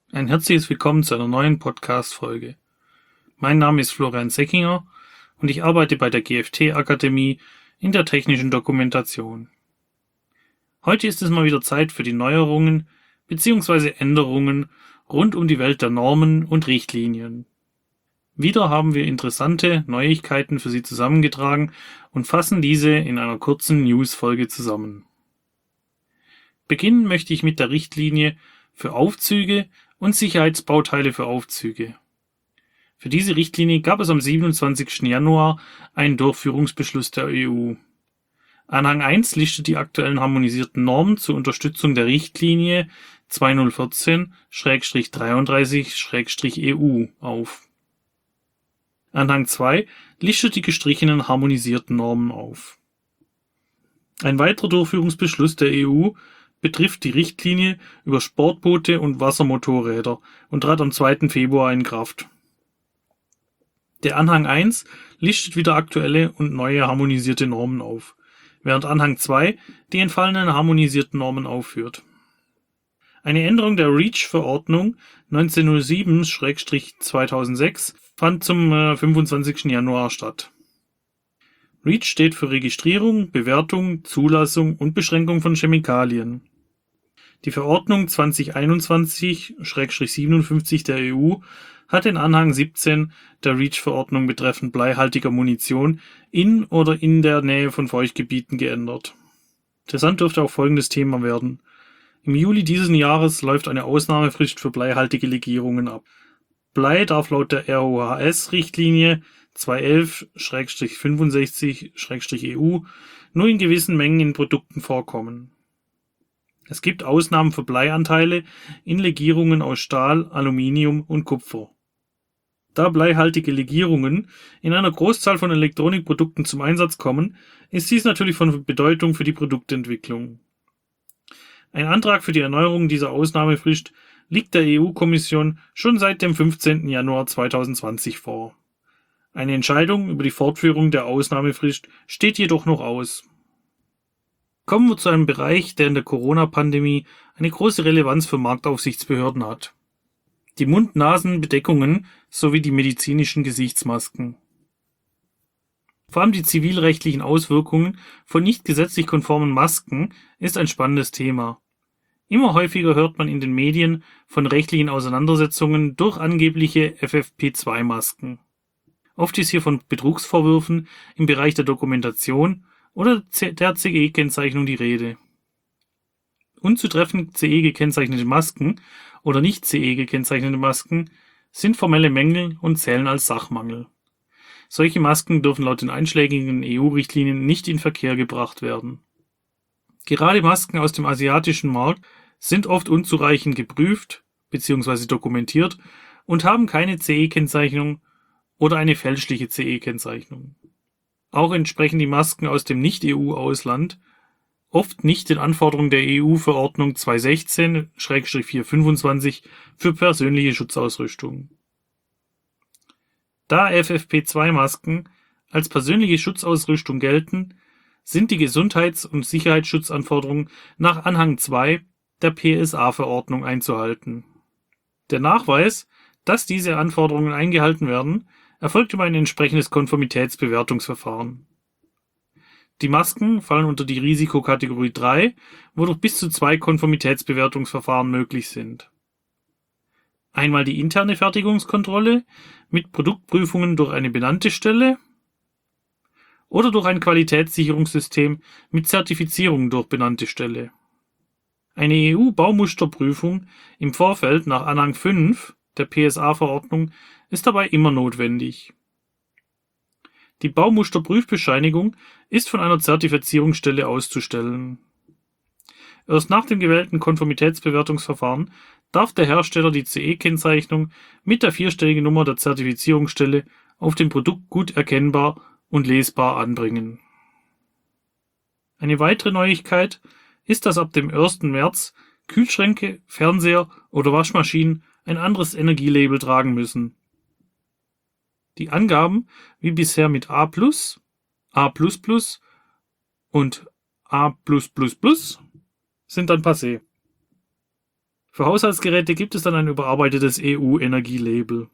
Ein herzliches Willkommen zu einer neuen Podcast-Folge. Mein Name ist Florian Seckinger und ich arbeite bei der GFT-Akademie in der technischen Dokumentation. Heute ist es mal wieder Zeit für die Neuerungen bzw. Änderungen rund um die Welt der Normen und Richtlinien. Wieder haben wir interessante Neuigkeiten für Sie zusammengetragen und fassen diese in einer kurzen News-Folge zusammen. Beginnen möchte ich mit der Richtlinie für Aufzüge und Sicherheitsbauteile für Aufzüge. Für diese Richtlinie gab es am 27. Januar einen Durchführungsbeschluss der EU. Anhang 1 listet die aktuellen harmonisierten Normen zur Unterstützung der Richtlinie 2014/33/EU auf. Anhang 2 listet die gestrichenen harmonisierten Normen auf. Ein weiterer Durchführungsbeschluss der EU betrifft die Richtlinie über Sportboote und Wassermotorräder und trat am 2. Februar in Kraft. Der Anhang 1 listet wieder aktuelle und neue harmonisierte Normen auf, während Anhang 2 die entfallenen harmonisierten Normen aufführt. Eine Änderung der REACH-Verordnung 1907/2006 fand zum 25. Januar statt. REACH steht für Registrierung, Bewertung, Zulassung und Beschränkung von Chemikalien. Die Verordnung 2021/57 der EU hat den Anhang 17 der REACH-Verordnung betreffend bleihaltiger Munition in oder in der Nähe von Feuchtgebieten geändert. Interessant dürfte auch folgendes Thema werden. Im Juli dieses Jahres läuft eine Ausnahmefrist für bleihaltige Legierungen ab. Blei darf laut der RoHS-Richtlinie 211/65/EU nur in gewissen Mengen in Produkten vorkommen. Es gibt Ausnahmen für Bleianteile in Legierungen aus Stahl, Aluminium und Kupfer. Da bleihaltige Legierungen in einer Großzahl von Elektronikprodukten zum Einsatz kommen, ist dies natürlich von Bedeutung für die Produktentwicklung. Ein Antrag für die Erneuerung dieser Ausnahmefrist liegt der EU-Kommission schon seit dem 15. Januar 2020 vor. Eine Entscheidung über die Fortführung der Ausnahmefrist steht jedoch noch aus. Kommen wir zu einem Bereich, der in der Corona-Pandemie eine große Relevanz für Marktaufsichtsbehörden hat. Die Mund-Nasen-Bedeckungen sowie die medizinischen Gesichtsmasken. Vor allem die zivilrechtlichen Auswirkungen von nicht gesetzlich konformen Masken ist ein spannendes Thema. Immer häufiger hört man in den Medien von rechtlichen Auseinandersetzungen durch angebliche FFP2-Masken. Oft ist hier von Betrugsvorwürfen im Bereich der Dokumentation oder der CE-Kennzeichnung die Rede. Unzutreffend CE gekennzeichnete Masken oder nicht CE gekennzeichnete Masken sind formelle Mängel und zählen als Sachmangel. Solche Masken dürfen laut den einschlägigen EU-Richtlinien nicht in Verkehr gebracht werden. Gerade Masken aus dem asiatischen Markt sind oft unzureichend geprüft bzw. dokumentiert und haben keine CE-Kennzeichnung oder eine fälschliche CE-Kennzeichnung. Auch entsprechen die Masken aus dem Nicht-EU-Ausland oft nicht den Anforderungen der EU-Verordnung 216/425 für persönliche Schutzausrüstung. Da FFP2-Masken als persönliche Schutzausrüstung gelten, sind die Gesundheits- und Sicherheitsschutzanforderungen nach Anhang 2 der PSA-Verordnung einzuhalten. Der Nachweis, dass diese Anforderungen eingehalten werden, erfolgt über ein entsprechendes Konformitätsbewertungsverfahren. Die Masken fallen unter die Risikokategorie 3, wodurch bis zu 2 Konformitätsbewertungsverfahren möglich sind. Einmal die interne Fertigungskontrolle mit Produktprüfungen durch eine benannte Stelle oder durch ein Qualitätssicherungssystem mit Zertifizierung durch benannte Stelle. Eine EU-Baumusterprüfung im Vorfeld nach Anhang 5 der PSA-Verordnung ist dabei immer notwendig. Die Baumusterprüfbescheinigung ist von einer Zertifizierungsstelle auszustellen. Erst nach dem gewählten Konformitätsbewertungsverfahren darf der Hersteller die CE-Kennzeichnung mit der 4-stelligen Nummer der Zertifizierungsstelle auf dem Produkt gut erkennbar und lesbar anbringen. Eine weitere Neuigkeit ist, dass ab dem 1. März Kühlschränke, Fernseher oder Waschmaschinen ein anderes Energielabel tragen müssen. Die Angaben wie bisher mit A+, A++ und A+++ sind dann passé. Für Haushaltsgeräte gibt es dann ein überarbeitetes EU-Energielabel.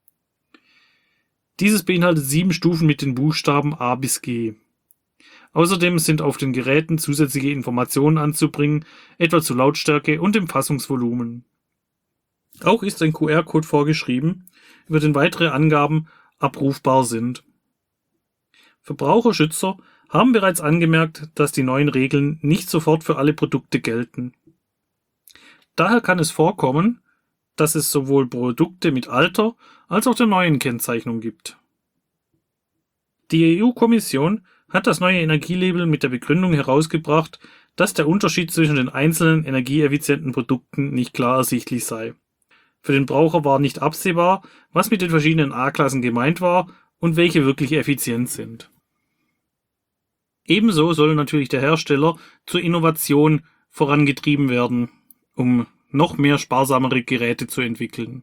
Dieses beinhaltet 7 Stufen mit den Buchstaben A bis G. Außerdem sind auf den Geräten zusätzliche Informationen anzubringen, etwa zu Lautstärke und dem Fassungsvolumen. Auch ist ein QR-Code vorgeschrieben, über den weitere Angaben abrufbar sind. Verbraucherschützer haben bereits angemerkt, dass die neuen Regeln nicht sofort für alle Produkte gelten. Daher kann es vorkommen, dass es sowohl Produkte mit alter als auch der neuen Kennzeichnung gibt. Die EU-Kommission hat das neue Energielabel mit der Begründung herausgebracht, dass der Unterschied zwischen den einzelnen energieeffizienten Produkten nicht klar ersichtlich sei. Für den Braucher war nicht absehbar, was mit den verschiedenen A-Klassen gemeint war und welche wirklich effizient sind. Ebenso soll natürlich der Hersteller zur Innovation vorangetrieben werden, um noch mehr sparsamere Geräte zu entwickeln.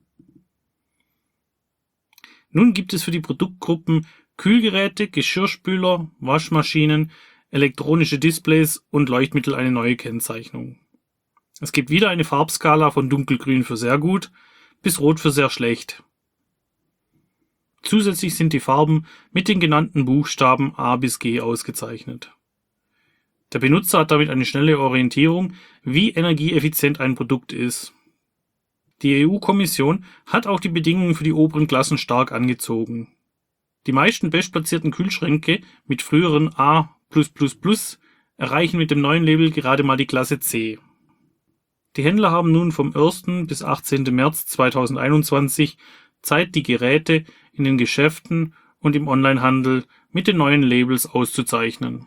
Nun gibt es für die Produktgruppen Kühlgeräte, Geschirrspüler, Waschmaschinen, elektronische Displays und Leuchtmittel eine neue Kennzeichnung. Es gibt wieder eine Farbskala von dunkelgrün für sehr gut bis rot für sehr schlecht. Zusätzlich sind die Farben mit den genannten Buchstaben A bis G ausgezeichnet. Der Benutzer hat damit eine schnelle Orientierung, wie energieeffizient ein Produkt ist. Die EU-Kommission hat auch die Bedingungen für die oberen Klassen stark angezogen. Die meisten bestplatzierten Kühlschränke mit früheren A+++ erreichen mit dem neuen Label gerade mal die Klasse C. Die Händler haben nun vom 1. bis 18. März 2021 Zeit, die Geräte in den Geschäften und im Onlinehandel mit den neuen Labels auszuzeichnen.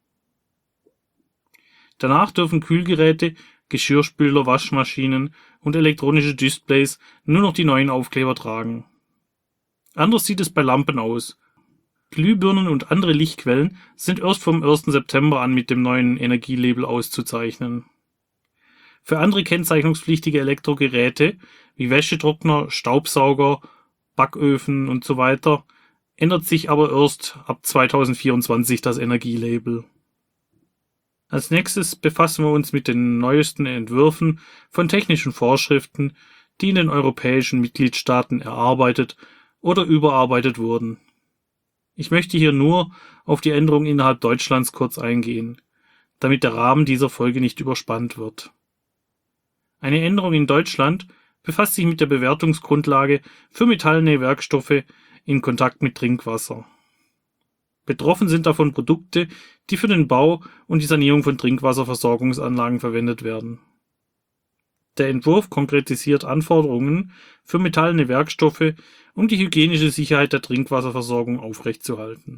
Danach dürfen Kühlgeräte, Geschirrspüler, Waschmaschinen und elektronische Displays nur noch die neuen Aufkleber tragen. Anders sieht es bei Lampen aus. Glühbirnen und andere Lichtquellen sind erst vom 1. September an mit dem neuen Energielabel auszuzeichnen. Für andere kennzeichnungspflichtige Elektrogeräte wie Wäschetrockner, Staubsauger, Backöfen usw. ändert sich aber erst ab 2024 das Energielabel. Als nächstes befassen wir uns mit den neuesten Entwürfen von technischen Vorschriften, die in den europäischen Mitgliedstaaten erarbeitet oder überarbeitet wurden. Ich möchte hier nur auf die Änderungen innerhalb Deutschlands kurz eingehen, damit der Rahmen dieser Folge nicht überspannt wird. Eine Änderung in Deutschland befasst sich mit der Bewertungsgrundlage für metallene Werkstoffe in Kontakt mit Trinkwasser. Betroffen sind davon Produkte, die für den Bau und die Sanierung von Trinkwasserversorgungsanlagen verwendet werden. Der Entwurf konkretisiert Anforderungen für metallene Werkstoffe, um die hygienische Sicherheit der Trinkwasserversorgung aufrechtzuerhalten.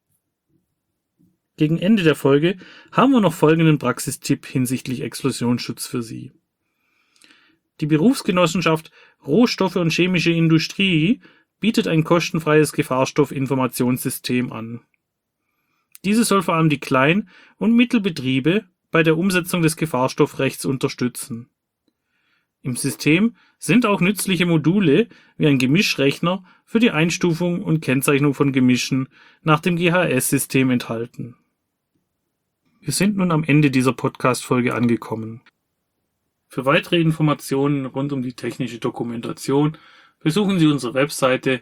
Gegen Ende der Folge haben wir noch folgenden Praxistipp hinsichtlich Explosionsschutz für Sie. Die Berufsgenossenschaft Rohstoffe und Chemische Industrie bietet ein kostenfreies Gefahrstoffinformationssystem an. Dieses soll vor allem die Klein- und Mittelbetriebe bei der Umsetzung des Gefahrstoffrechts unterstützen. Im System sind auch nützliche Module wie ein Gemischrechner für die Einstufung und Kennzeichnung von Gemischen nach dem GHS-System enthalten. Wir sind nun am Ende dieser Podcast-Folge angekommen. Für weitere Informationen rund um die technische Dokumentation besuchen Sie unsere Webseite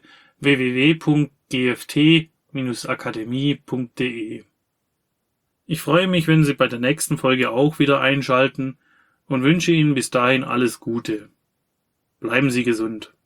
www.gft-akademie.de. Ich freue mich, wenn Sie bei der nächsten Folge auch wieder einschalten und wünsche Ihnen bis dahin alles Gute. Bleiben Sie gesund.